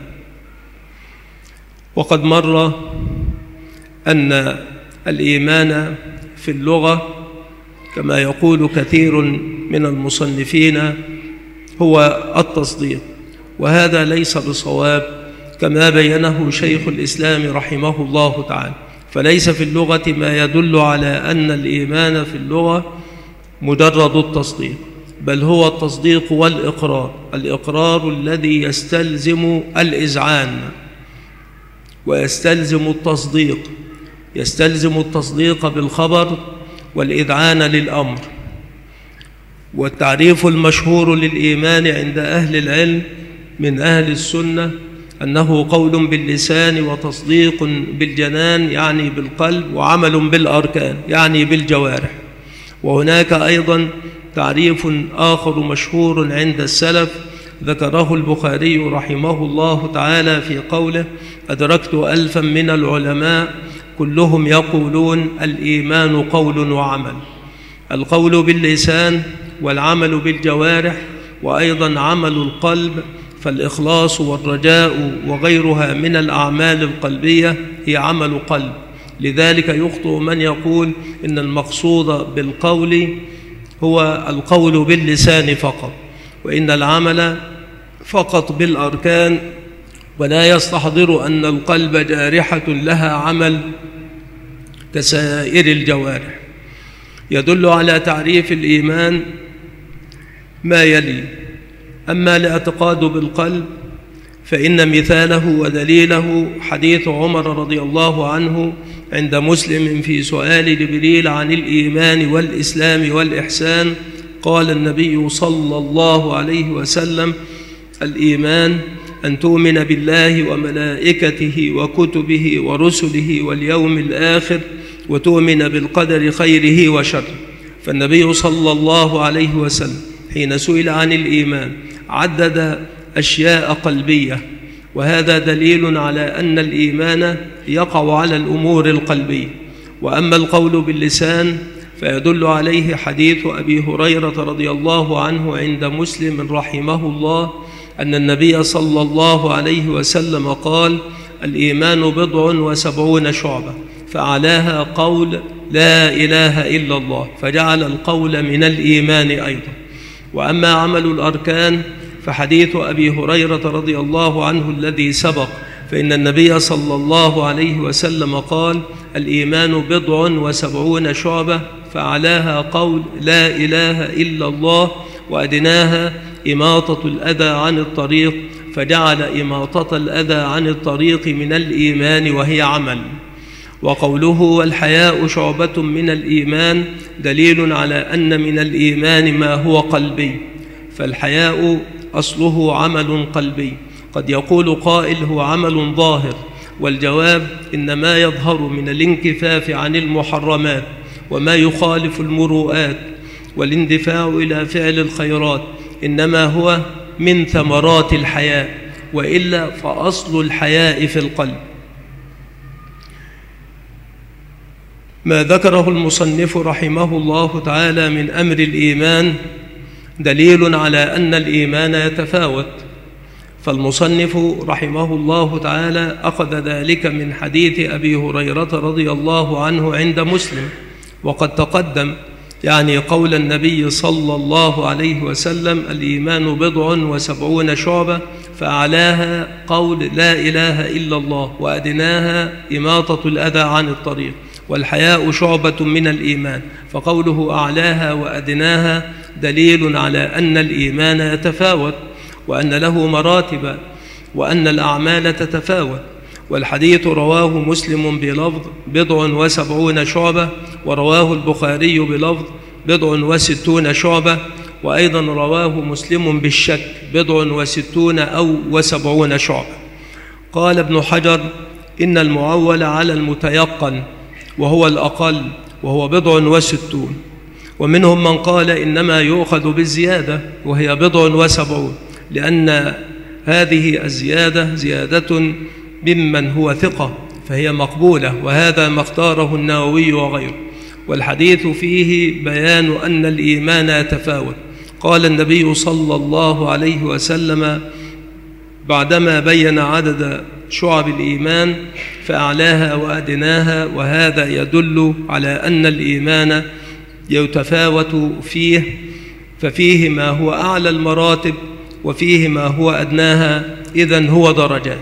وقد مر أن الإيمان في اللغة كما يقول كثير من المصنفين هو التصديق، وهذا ليس بصواب كما بينه شيخ الإسلام رحمه الله تعالى. فليس في اللغة ما يدل على أن الإيمان في اللغة مجرد التصديق، بل هو التصديق والإقرار، الإقرار الذي يستلزم الإذعان ويستلزم التصديق، يستلزم التصديق بالخبر والإذعان للأمر. والتعريف المشهور للإيمان عند أهل العلم من أهل السنة أنه قول باللسان وتصديق بالجنان يعني بالقلب، وعمل بالأركان يعني بالجوارح. وهناك أيضا تعريف آخر مشهور عند السلف ذكره البخاري رحمه الله تعالى في قوله: أدركت ألفا من العلماء كلهم يقولون الإيمان قول وعمل. القول باللسان والعمل بالجوارح، وأيضا عمل القلب، فالإخلاص والرجاء وغيرها من الأعمال القلبية هي عمل قلب. لذلك يخطئ من يقول إن المقصود بالقول هو القول باللسان فقط، وإن العمل فقط بالأركان، ولا يستحضر أن القلب جارحة لها عمل كسائر الجوارح. يدل على تعريف الإيمان ما يلي: أما الاعتقاد بالقلب فإن مثاله ودليله حديث عمر رضي الله عنه عند مسلم في سؤال جبريل عن الإيمان والإسلام والإحسان. قال النبي صلى الله عليه وسلم: الإيمان أن تؤمن بالله وملائكته وكتبه ورسله واليوم الآخر وتؤمن بالقدر خيره وشره. فالنبي صلى الله عليه وسلم حين سئل عن الإيمان عدد أشياء قلبية، وهذا دليل على أن الإيمان يقع على الأمور القلبية. وأما القول باللسان فيدل عليه حديث أبي هريرة رضي الله عنه عند مسلم رحمه الله أن النبي صلى الله عليه وسلم قال: الإيمان بضع وسبعون شعبة، فعلاها قول لا إله إلا الله، فجعل القول من الإيمان أيضا. وأما عمل الأركان فحديث أبي هريرة رضي الله عنه الذي سبق، فإن النبي صلى الله عليه وسلم قال: الإيمان بضع وسبعون شعبة، فعلاها قول لا إله إلا الله، وأدناها إماطة الأذى عن الطريق، فجعل إماطة الأذى عن الطريق من الإيمان وهي عمل. وقوله والحياء شعبة من الإيمان دليل على أن من الإيمان ما هو قلبي، فالحياء أصله عمل قلبي. قد يقول قائل هو عمل ظاهر، والجواب إنما يظهر من الانكفاف عن المحرمات وما يخالف المروءات والاندفاع إلى فعل الخيرات، إنما هو من ثمرات الحياء، وإلا فأصل الحياء في القلب. ما ذكره المصنف رحمه الله تعالى من أمر الإيمان دليل على أن الإيمان يتفاوت، فالمصنف رحمه الله تعالى أخذ ذلك من حديث أبي هريرة رضي الله عنه عند مسلم، وقد تقدم يعني قول النبي صلى الله عليه وسلم: الإيمان بضع وسبعون شعبة، فأعلاها قول لا إله إلا الله، وأدناها إماطة الأذى عن الطريق، والحياء شعبة من الإيمان. فقوله أعلاها وأدناها دليل على أن الإيمان يتفاوت، وأن له مراتب، وأن الأعمال تتفاوت. والحديث رواه مسلم بلفظ بضع وسبعون شعبة، ورواه البخاري بلفظ بضع وستون شعبة، وأيضا رواه مسلم بالشك بضع وستون أو وسبعون شعبة. قال ابن حجر: إن المعول على المتيقن وهو الأقل، وهو بضع وستون. ومنهم من قال إنما يؤخذ بالزيادة وهي بضع وسبعون، لأن هذه الزيادة زيادة ممن هو ثقة فهي مقبولة، وهذا ما اختاره النووي وغيره. والحديث فيه بيان أن الإيمان يتفاوت. قال النبي صلى الله عليه وسلم بعدما بين عدد شعب الإيمان: فأعلاها وأدناها، وهذا يدل على أن الإيمان يتفاوت فيه، ففيه ما هو أعلى المراتب وفيه ما هو أدناها، إذن هو درجات.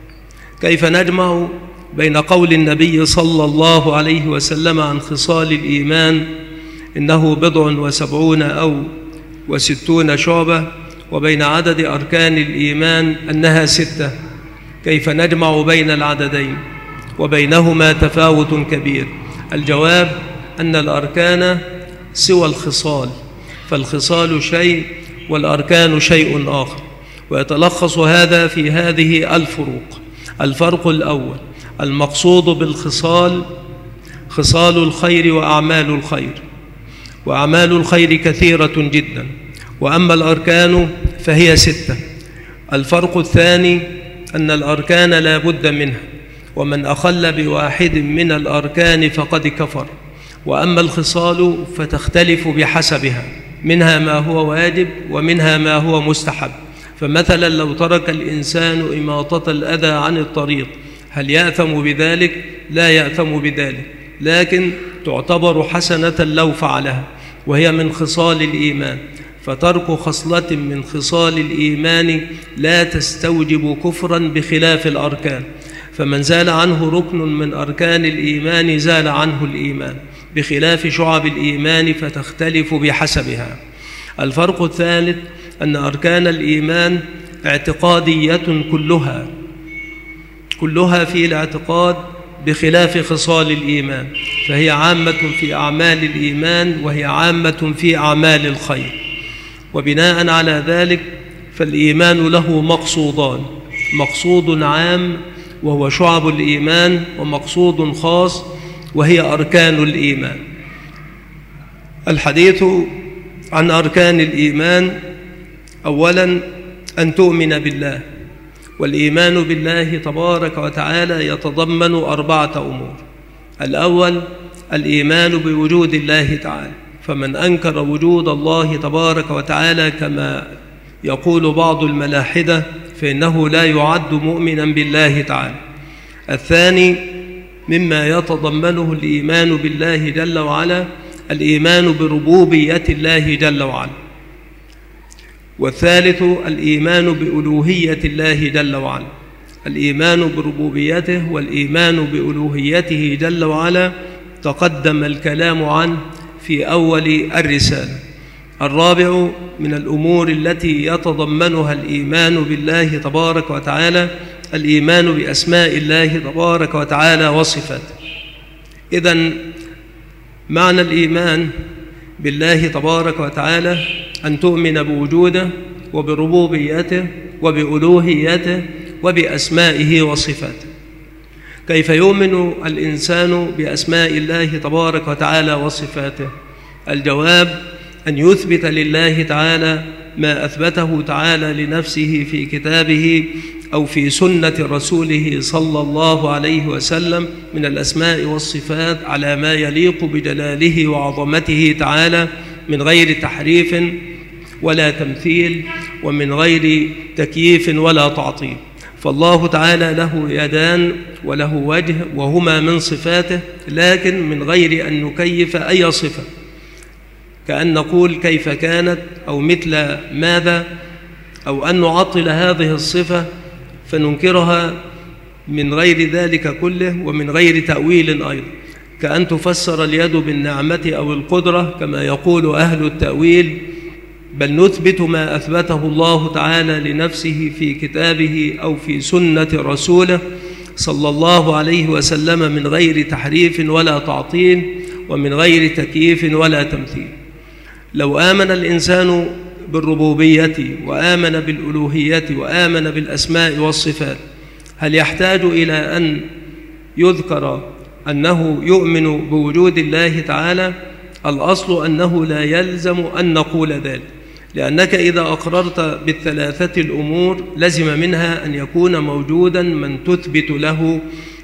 كيف نجمع بين قول النبي صلى الله عليه وسلم عن خصال الإيمان إنه بضع وسبعون أو وستون شعبة، وبين عدد أركان الإيمان أنها ستة؟ كيف نجمع بين العددين وبينهما تفاوت كبير؟ الجواب أن الأركان سوى الخصال، فالخصال شيء والأركان شيء آخر، ويتلخص هذا في هذه الفروق. الفرق الأول: المقصود بالخصال خصال الخير وأعمال الخير، وأعمال الخير كثيرة جدا، وأما الأركان فهي ستة. الفرق الثاني أن الأركان لا بد منها، ومن أخل بواحد من الأركان فقد كفر. وأما الخصال فتختلف بحسبها، منها ما هو واجب ومنها ما هو مستحب. فمثلا لو ترك الإنسان إماطة الأذى عن الطريق هل يأثم بذلك؟ لا يأثم بذلك، لكن تعتبر حسنة لو فعلها، وهي من خصال الإيمان. فترك خصلة من خصال الإيمان لا تستوجب كفرا بخلاف الأركان، فمن زال عنه ركن من أركان الإيمان زال عنه الإيمان، بخلاف شعب الإيمان فتختلف بحسبها. الفرق الثالث أن أركان الإيمان اعتقادية كلها كلها في الاعتقاد، بخلاف خصال الإيمان، فهي عامة في أعمال الإيمان وهي عامة في أعمال الخير. وبناء على ذلك فالإيمان له مقصودان: مقصود عام وهو شعب الإيمان، ومقصود خاص وهي أركان الإيمان. الحديث عن أركان الإيمان: أولاً أن تؤمن بالله، والإيمان بالله تبارك وتعالى يتضمن أربعة أمور. الأول الإيمان بوجود الله تعالى، فمن أنكر وجود الله تبارك وتعالى كما يقول بعض الملاحدة فإنه لا يعد مؤمنا بالله تعالى. الثاني مما يتضمنه الإيمان بالله جل وعلا الإيمان بربوبية الله جل وعلا. والثالث الإيمان بألوهية الله جل وعلا. الإيمان بربوبيته والإيمان بألوهيته جل وعلا تقدم الكلام عنه في أول الرسالة. الرابع من الأمور التي يتضمنها الإيمان بالله تبارك وتعالى الإيمان بأسماء الله تبارك وتعالى وصفاته. إذن معنى الإيمان بالله تبارك وتعالى أن تؤمن بوجوده وبربوبيته وبألوهيته وبأسمائه وصفاته. كيف يؤمن الإنسان بأسماء الله تبارك وتعالى وصفاته؟ الجواب أن يثبت لله تعالى ما أثبته تعالى لنفسه في كتابه أو في سنة رسوله صلى الله عليه وسلم من الأسماء والصفات على ما يليق بجلاله وعظمته تعالى، من غير تحريف ولا تمثيل، ومن غير تكييف ولا تعطيل. فالله تعالى له يدان وله وجه وهما من صفاته، لكن من غير أن نكيف أي صفة، كأن نقول كيف كانت أو مثل ماذا، أو أن نعطل هذه الصفة فننكرها من غير ذلك كله ومن غير تأويل أيضا، كأن تفسر اليد بالنعمة أو القدرة كما يقول أهل التأويل، بل نثبت ما أثبته الله تعالى لنفسه في كتابه أو في سنة رسوله صلى الله عليه وسلم من غير تحريف ولا تعطيل ومن غير تكييف ولا تمثيل. لو آمن الإنسان بالربوبية وآمن بالألوهية وآمن بالأسماء والصفات، هل يحتاج إلى أن يذكر أنه يؤمن بوجود الله تعالى؟ الأصل أنه لا يلزم أن نقول ذلك، لأنك إذا أقررت بالثلاثة الأمور لزم منها أن يكون موجودا من تثبت له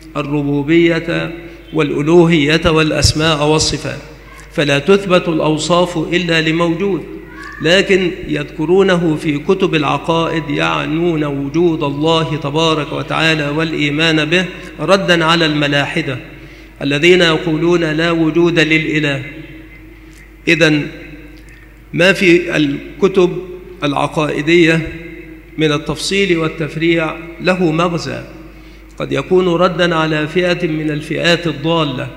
الربوبية والألوهية والأسماء والصفات، فلا تثبت الأوصاف إلا لموجود، لكن يذكرونه في كتب العقائد يعنون وجود الله تبارك وتعالى والإيمان به، ردا على الملاحدة الذين يقولون لا وجود للإله. إذن ما في الكتب العقائدية من التفصيل والتفريع له مغزى، قد يكون ردا على فئة من الفئات الضالة.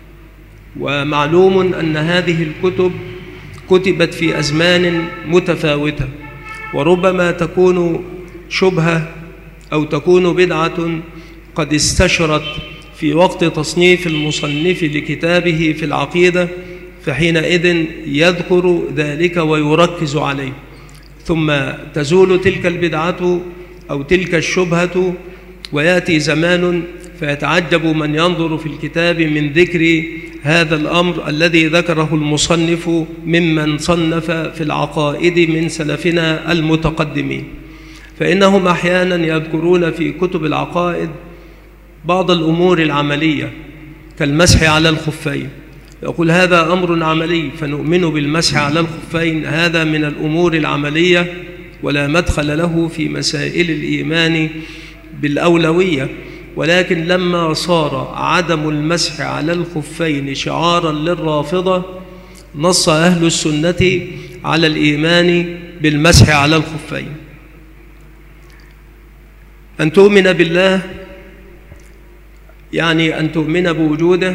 ومعلوم أن هذه الكتب كتبت في أزمان متفاوتة، وربما تكون شبهة أو تكون بدعة قد استشرت في وقت تصنيف المصنف لكتابه في العقيدة، فحينئذ يذكر ذلك ويركز عليه، ثم تزول تلك البدعة أو تلك الشبهة، ويأتي زمان فيتعجب من ينظر في الكتاب من ذكر هذا الأمر الذي ذكره المصنف ممن صنف في العقائد من سلفنا المتقدمين، فإنهم أحيانا يذكرون في كتب العقائد بعض الأمور العملية كالمسح على الخفين، يقول هذا أمر عملي فنؤمن بالمسح على الخفين، هذا من الأمور العملية ولا مدخل له في مسائل الإيمان بالأولوية، ولكن لما صار عدم المسح على الخفين شعارا للرافضة نص أهل السنة على الإيمان بالمسح على الخفين. أن تؤمن بالله يعني أن تؤمن بوجوده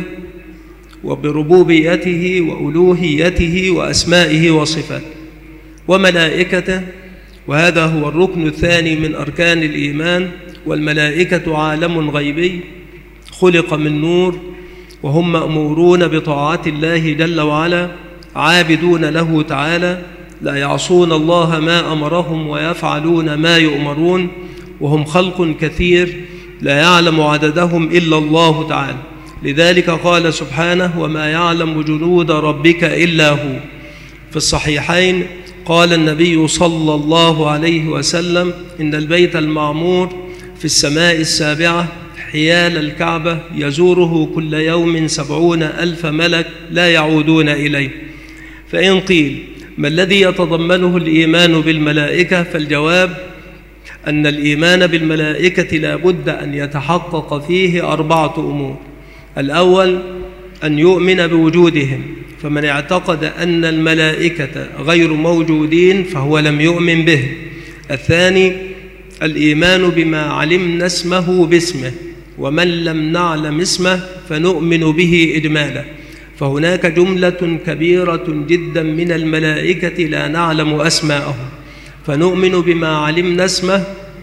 وبربوبيته وألوهيته وأسمائه وصفاته وملائكته، وهذا هو الركن الثاني من أركان الإيمان. والملائكة عالم غيبي خلق من نور، وهم مأمورون بطاعة الله جل وعلا، عابدون له تعالى، لا يعصون الله ما أمرهم ويفعلون ما يؤمرون، وهم خلق كثير لا يعلم عددهم إلا الله تعالى. لذلك قال سبحانه: وما يعلم جنود ربك إلا هو. في الصحيحين قال النبي صلى الله عليه وسلم: إن البيت المعمور في السماء السابعة حيال الكعبة يزوره كل يوم سبعون ألف ملك لا يعودون إليه. فإن قيل: ما الذي يتضمنه الإيمان بالملائكة؟ فالجواب أن الإيمان بالملائكة لا بد أن يتحقق فيه أربعة أمور. الأول أن يؤمن بوجودهم، فمن اعتقد أن الملائكة غير موجودين فهو لم يؤمن به. الثاني الإيمان بما علمنا اسمه باسمه، ومن لم نعلم اسمه فنؤمن به إجمالا، فهناك جملة كبيرة جدا من الملائكة لا نعلم أسماءهم، فنؤمن بما علمنا اسمه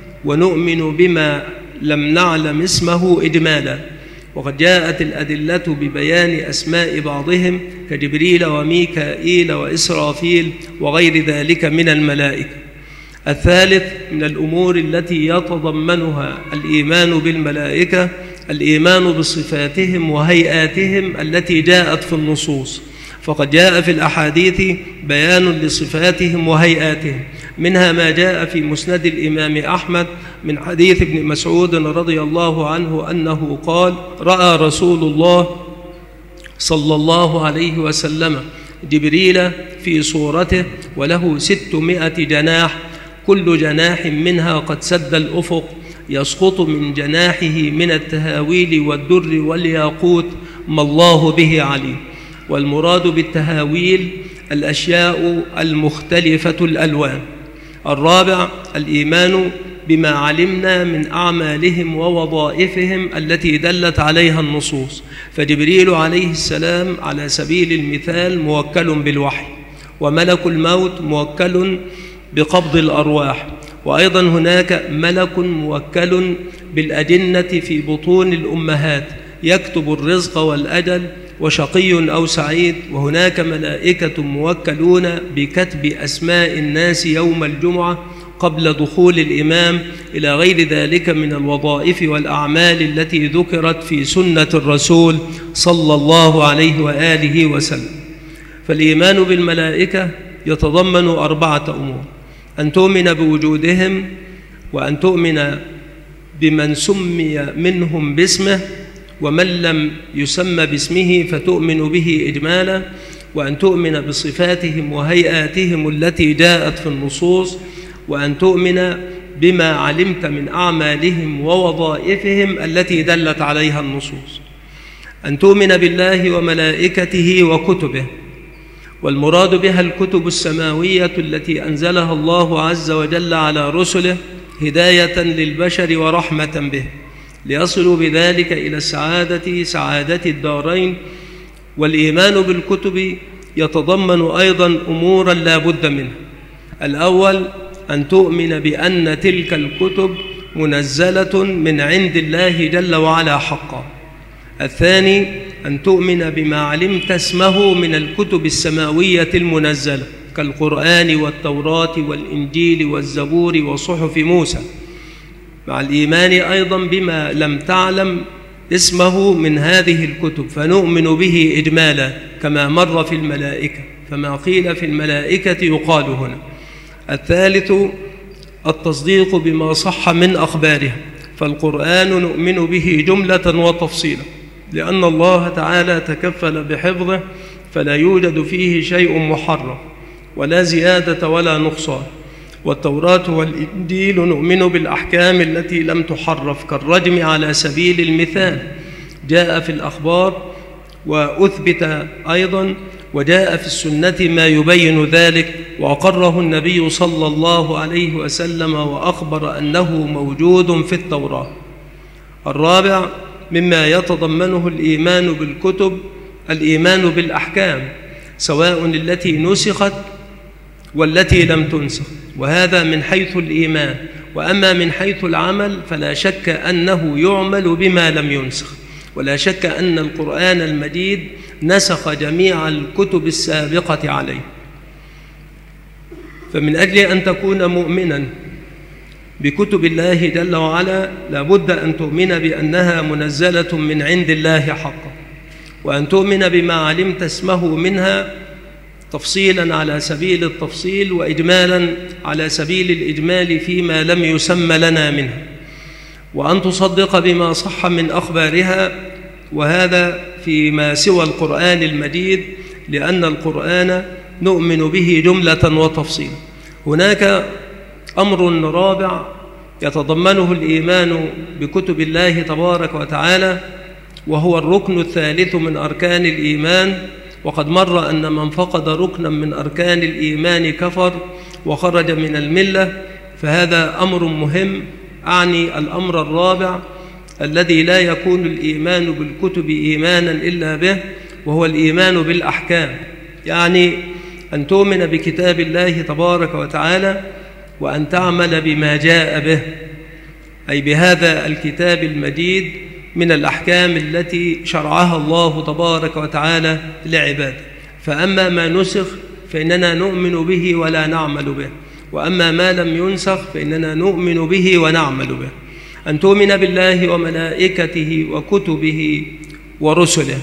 ونؤمن بما لم نعلم اسمه إجمالا. وقد جاءت الأدلة ببيان أسماء بعضهم كجبريل وميكائيل وإسرافيل وغير ذلك من الملائكة. الثالث من الأمور التي يتضمنها الإيمان بالملائكة الإيمان بصفاتهم وهيئاتهم التي جاءت في النصوص، فقد جاء في الأحاديث بيان لصفاتهم وهيئاتهم، منها ما جاء في مسند الإمام أحمد من حديث ابن مسعود رضي الله عنه أنه قال: رأى رسول الله صلى الله عليه وسلم جبريل في صورته وله ستمائة جناح، كل جناح منها قد سد الأفق، يسقط من جناحه من التهاويل والدر والياقوت ما الله به عليم. والمراد بالتهاويل الأشياء المختلفة الألوان. الرابع الإيمان بما علمنا من أعمالهم ووظائفهم التي دلت عليها النصوص، فجبريل عليه السلام على سبيل المثال موكل بالوحي، وملك الموت موكل بقبض الأرواح، وأيضا هناك ملك موكل بالأجنة في بطون الأمهات يكتب الرزق والأجل وشقي أو سعيد، وهناك ملائكة موكلون بكتب أسماء الناس يوم الجمعة قبل دخول الإمام، إلى غير ذلك من الوظائف والأعمال التي ذكرت في سنة الرسول صلى الله عليه وآله وسلم. فالإيمان بالملائكة يتضمن أربعة أمور: أن تؤمن بوجودهم، وأن تؤمن بمن سمي منهم باسمه، ومن لم يسمى باسمه فتؤمن به إجمالا، وأن تؤمن بصفاتهم وهيئاتهم التي جاءت في النصوص، وأن تؤمن بما علمت من أعمالهم ووظائفهم التي دلت عليها النصوص. أن تؤمن بالله وملائكته وكتبه، والمراد بها الكتب السماوية التي أنزلها الله عز وجل على رسله هداية للبشر ورحمة به، ليصلوا بذلك إلى السعادة سعادة الدارين. والإيمان بالكتب يتضمن أيضا أمورا لا بد منها. الأول أن تؤمن بأن تلك الكتب منزلة من عند الله جل وعلا حقا. الثاني أن تؤمن بما علمت اسمه من الكتب السماوية المنزلة كالقرآن والتوراة والإنجيل والزبور وصحف موسى، مع الإيمان أيضا بما لم تعلم اسمه من هذه الكتب فنؤمن به إجمالا كما مر في الملائكة، فما قيل في الملائكة يقال هنا. الثالث التصديق بما صح من أخبارها، فالقرآن نؤمن به جملة وتفصيلا، لأن الله تعالى تكفل بحفظه فلا يوجد فيه شيء محرم ولا زيادة ولا نقصان. والتوراة والإنجيل نؤمن بالأحكام التي لم تحرف كالرجم على سبيل المثال، جاء في الأخبار وأثبت أيضا، وجاء في السنة ما يبين ذلك، وأقره النبي صلى الله عليه وسلم وأخبر أنه موجود في التوراة. الرابع مما يتضمنه الإيمان بالكتب الإيمان بالأحكام، سواء التي نسخت والتي لم تنسخ، وهذا من حيث الإيمان. وأما من حيث العمل فلا شك أنه يعمل بما لم ينسخ، ولا شك أن القرآن المجيد نسخ جميع الكتب السابقة عليه. فمن أجل أن تكون مؤمنا بكتب الله جل وعلا لابد أن تؤمن بأنها منزلة من عند الله حقا، وأن تؤمن بما علمت اسمه منها تفصيلا على سبيل التفصيل، وإجمالا على سبيل الإجمال فيما لم يسمى لنا منها، وأن تصدق بما صح من أخبارها، وهذا فيما سوى القرآن المجيد، لأن القرآن نؤمن به جملة وتفصيلا. هناك أمر رابع يتضمنه الإيمان بكتب الله تبارك وتعالى، وهو الركن الثالث من أركان الإيمان. وقد مر أن من فقد ركنا من أركان الإيمان كفر وخرج من الملة، فهذا أمر مهم. أعني الأمر الرابع الذي لا يكون الإيمان بالكتب إيمانا إلا به، وهو الإيمان بالأحكام، يعني أن تؤمن بكتاب الله تبارك وتعالى وأن تعمل بما جاء به، أي بهذا الكتاب المجيد من الأحكام التي شرعها الله تبارك وتعالى لعباده. فأما ما نسخ فإننا نؤمن به ولا نعمل به، وأما ما لم ينسخ فإننا نؤمن به ونعمل به. أن تؤمن بالله وملائكته وكتبه ورسله.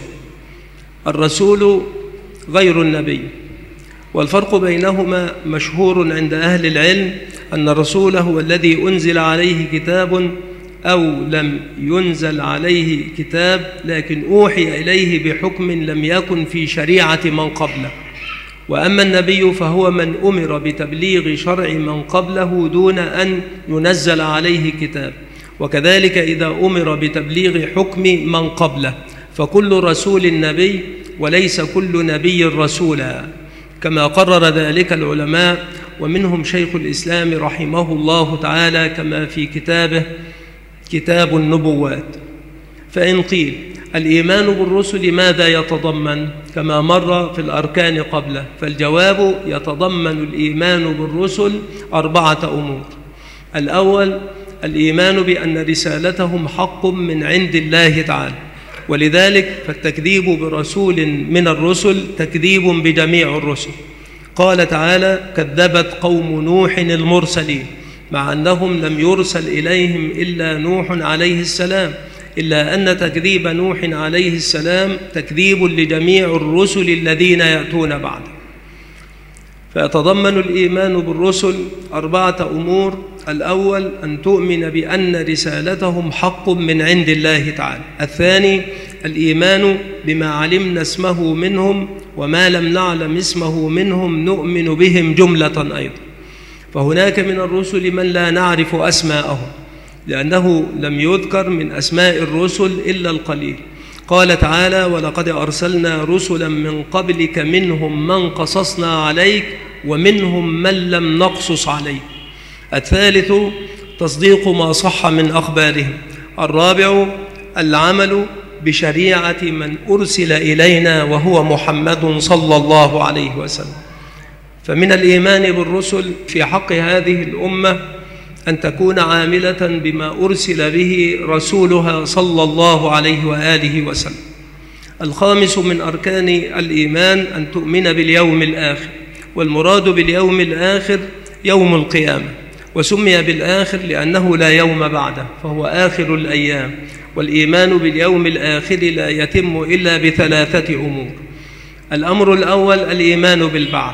الرسول غير النبي، والفرق بينهما مشهور عند أهل العلم، أن الرسول هو الذي أنزل عليه كتاب أو لم ينزل عليه كتاب لكن أوحي إليه بحكم لم يكن في شريعة من قبله. وأما النبي فهو من أمر بتبليغ شرع من قبله دون أن ينزل عليه كتاب، وكذلك إذا أمر بتبليغ حكم من قبله، فكل رسول نبي وليس كل نبي رسولا، كما قرر ذلك العلماء، ومنهم شيخ الإسلام رحمه الله تعالى كما في كتابه كتاب النبوات. فإن قيل الإيمان بالرسل ماذا يتضمن كما مر في الأركان قبله، فالجواب يتضمن الإيمان بالرسل أربعة أمور. الأول الإيمان بأن رسالتهم حق من عند الله تعالى، ولذلك فالتكذيب برسول من الرسل تكذيب بجميع الرسل. قال تعالى: كذبت قوم نوح المرسلين، مع أنهم لم يرسل إليهم إلا نوح عليه السلام، إلا أن تكذيب نوح عليه السلام تكذيب لجميع الرسل الذين يأتون بعده. فيتضمن الإيمان بالرسل أربعة أمور. الأول أن تؤمن بأن رسالتهم حق من عند الله تعالى. الثاني الإيمان بما علمنا اسمه منهم، وما لم نعلم اسمه منهم نؤمن بهم جملة أيضا. فهناك من الرسل من لا نعرف أسماءهم، لأنه لم يذكر من أسماء الرسل إلا القليل. قال تعالى: ولقد أرسلنا رسلا من قبلك منهم من قصصنا عليك ومنهم من لم نقصص عليك. الثالث تصديق ما صح من أخبارهم. الرابع العمل بشريعة من أرسل إلينا وهو محمد صلى الله عليه وسلم. فمن الإيمان بالرسل في حق هذه الأمة أن تكون عاملة بما أرسل به رسولها صلى الله عليه وآله وسلم. الخامس من أركان الإيمان أن تؤمن باليوم الآخر، والمراد باليوم الآخر يوم القيامة، وسمي بالآخر لأنه لا يوم بعده، فهو آخر الأيام. والإيمان باليوم الآخر لا يتم إلا بثلاثة أمور. الأمر الأول الإيمان بالبعث.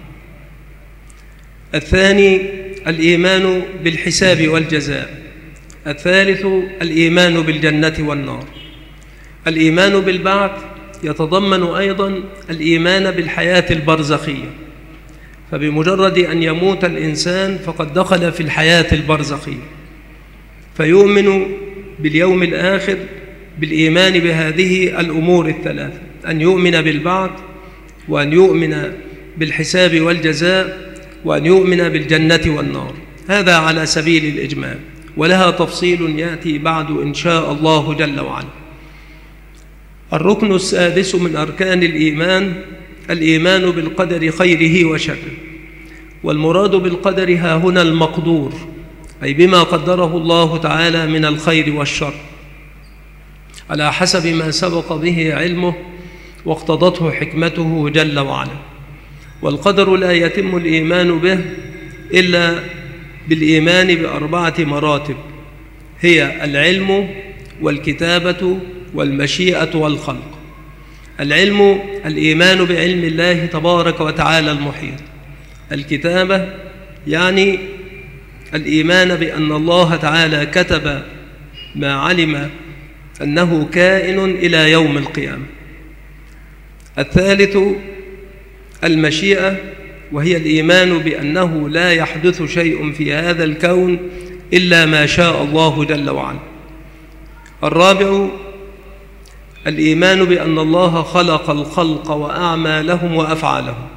الثاني الإيمان بالحساب والجزاء. الثالث الإيمان بالجنة والنار. الإيمان بالبعث يتضمن أيضا الإيمان بالحياة البرزخية، فبمجرد أن يموت الإنسان فقد دخل في الحياة البرزخية، فيؤمن باليوم الآخر بالإيمان بهذه الأمور الثلاثة: أن يؤمن بالبعث، وأن يؤمن بالحساب والجزاء، وأن يؤمن بالجنة والنار. هذا على سبيل الإجمال، ولها تفصيل يأتي بعد إن شاء الله جل وعلا. الركن السادس من أركان الإيمان الإيمان بالقدر خيره وشره، والمراد بالقدر ها هنا المقدور، أي بما قدره الله تعالى من الخير والشر على حسب ما سبق به علمه واقتضته حكمته جل وعلا. والقدر لا يتم الإيمان به إلا بالإيمان بأربعة مراتب، هي العلم والكتابة والمشيئة والخلق. العلم الإيمان بعلم الله تبارك وتعالى المحيط. الكتابة يعني الإيمان بأن الله تعالى كتب ما علم أنه كائن إلى يوم القيامة. الثالث المشيئة، وهي الإيمان بأنه لا يحدث شيء في هذا الكون إلا ما شاء الله جل وعلا. الرابع الإيمان بأن الله خلق الخلق وأعمالهم وأفعالهم.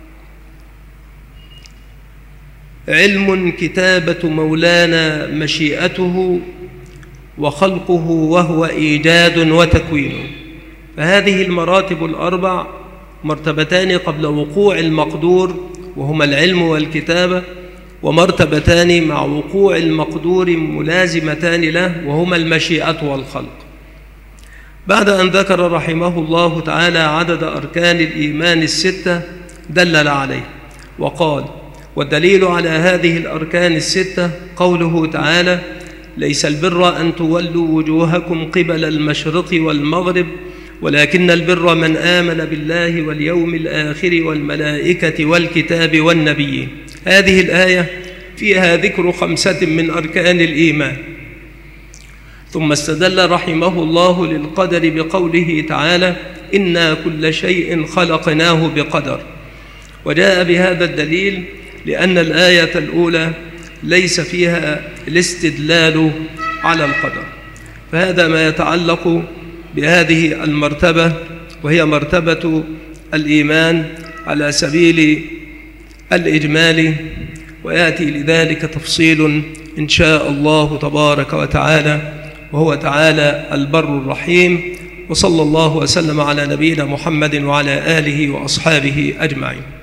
علم كتابة مولانا مشيئته وخلقه وهو إيجاد وتكوين. فهذه المراتب الأربع مرتبتان قبل وقوع المقدور وهما العلم والكتابة، ومرتبتان مع وقوع المقدور ملازمتان له وهما المشيئة والخلق. بعد أن ذكر رحمه الله تعالى عدد أركان الإيمان الستة دلل عليه وقال: والدليل على هذه الأركان الستة قوله تعالى: ليس البر أن تولوا وجوهكم قبل المشرق والمغرب ولكن البر من آمن بالله واليوم الآخر والملائكة والكتاب والنبيين. هذه الآية فيها ذكر خمسة من أركان الإيمان. ثم استدل رحمه الله للقدر بقوله تعالى: إنا كل شيء خلقناه بقدر. وجاء بهذا الدليل لأن الآية الأولى ليس فيها الاستدلال على القدر. فهذا ما يتعلق بهذه المرتبة، وهي مرتبة الإيمان على سبيل الإجمال، ويأتي لذلك تفصيل إن شاء الله تبارك وتعالى، وهو تعالى البر الرحيم. وصلى الله وسلم على نبينا محمد وعلى آله وأصحابه أجمعين.